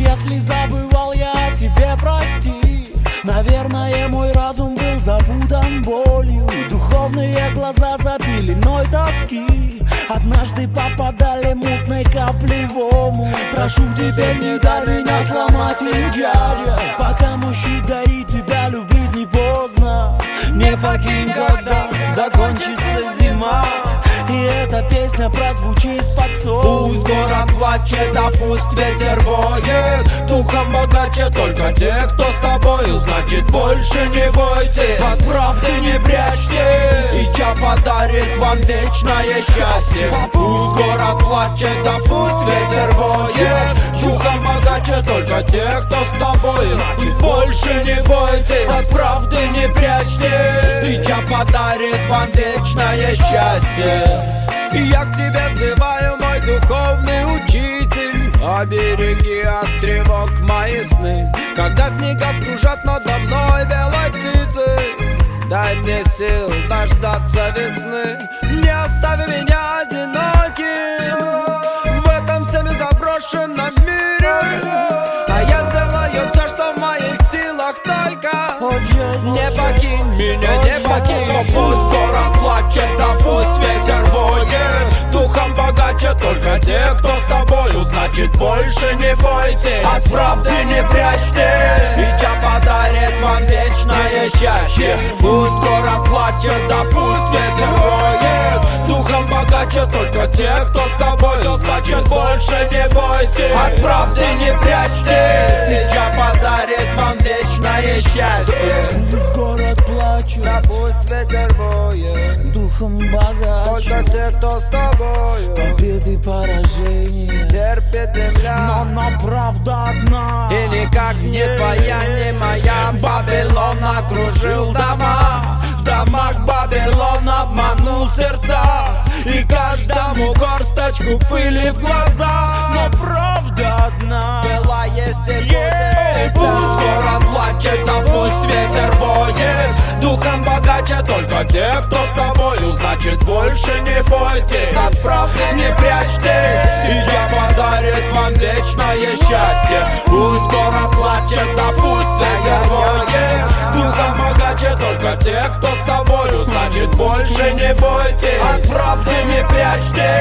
Если забывал я о тебе, прости. Наверное, мой разум был запутан болью. Духовные глаза за пеленой тоски однажды попадали мутной каплей в омут. Прошу, теперь не дай меня сломать им, дядя. Пока мощи горит, тебя любить не поздно. Не покинь, когда закончится зима, и эта песня прозвучит под сон. Пусть город плачет, а пусть ветер воет. Духом богаче только те, кто с тобою. Значит, больше не бойтесь, от правды не прячьтесь. Сейчас подарит вам вечное счастье. Пусть город плачет, а пусть ветер воет. Духом богаче только те, кто с тобою. Значит, больше не бойтесь, от правды не прячьтесь. Сейчас подарит вам вечное счастье. Я к тебе взываю, мой духовный учитель. Обереги от тревог мои сны. Когда снега кружат надо мной белой птицей, дай мне сил дождаться весны. Не остави меня одиноким в этом всеми заброшенном мире. А я сделаю все, что в моих силах, только не покинь меня, не покинь. Пусть город плачет, а пусть ветер воет. Духом богаче только те, кто с тобою. Значит, больше не бойтесь, от правды не прячьтесь. Сейчас подарит вам вечное счастье. Пусть город плачет, а пусть ветер воет. Духом богаче только те, кто с тобою. Значит, больше не бойтесь, от правды не прячьтесь. Сейчас подарит вам вечное счастье. Пусть город плачет, да пусть ветер воет. Духом богаче только те, кто с тобою. Победы, поражения терпит земля, но правда одна. И никак не твоя, не моя. Вавилон окружил дома. В домах Вавилон обманул сердца. И каждому горсточку пыли в глаза. Но правда одна. Была, есть и будет. Пусть город плачет, а пусть ветер воет. Духом богаче только те, кто с тобою. Значит, больше не бойтесь, от правды не прячьтесь. Сейчас подарит вам вечное счастье. Пусть город плачет, а пусть ветер воет. Духом богаче только те, кто с тобою. Значит, больше не бойтесь, от правды не прячьтесь.